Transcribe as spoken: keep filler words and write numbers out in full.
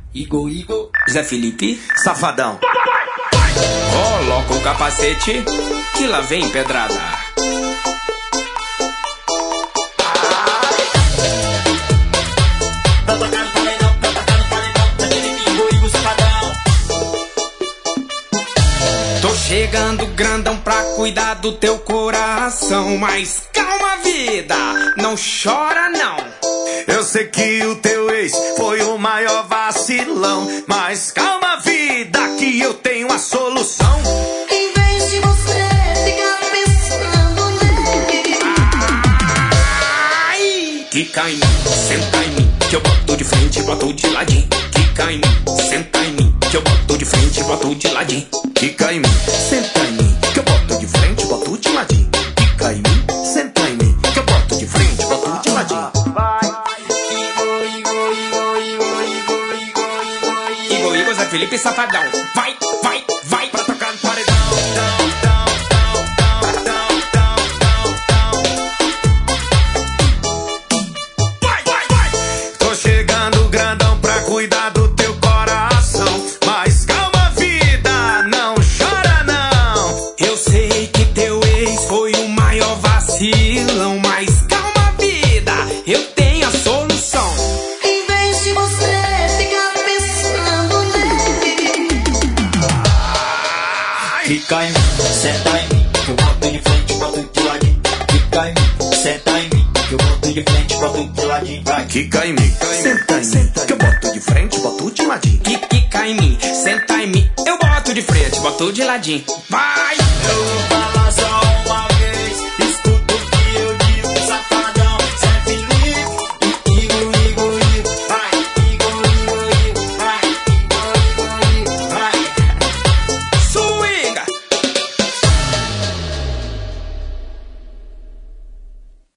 Igor, Igor, Zé Felipe, Safadão. Coloca o capacete, que lá vem pedrada. Tô chegando grandão pra cuidar do teu coração, mas calma, vida, não chora não. Eu sei que o teu ex foi o maior vacilão, mas calma, vida, que eu tenho a solução. Em vez de você ficar pensando nele, Ai, quica em mim, senta em mim, que eu boto de frente e boto de ladinho. Quica em mim, senta em mim, que eu boto de frente e boto de ladinho. Quica em mim, senta em mim, que eu boto de frente, boto de ladinho. Quica em mim, senta em mim, que eu boto de frente, boto de ladinho. Igor, Igor, Zé Felipe, Safadão. Vai, vai, vai pra tocar no paredão. Vai, vai, vai. Tô chegando grandão pra cuidar do teu coração, mas calma, vida, não chora não. Eu sei que teu ex foi o maior vacilão, mas calma, vida, eu tenho a solução. em vez de você ficar pensando nele, Fica em mim, senta em mim, que eu boto de frente, boto de ladinho. Fica em mim, senta em mim, que eu boto de frente, boto de ladinho. Vai. Quica em mim, senta em mim, que eu boto de frente, boto de ladinho. Que quica em mim, senta em mim, eu boto de frente, boto de ladinho. Vai! Eu vou falar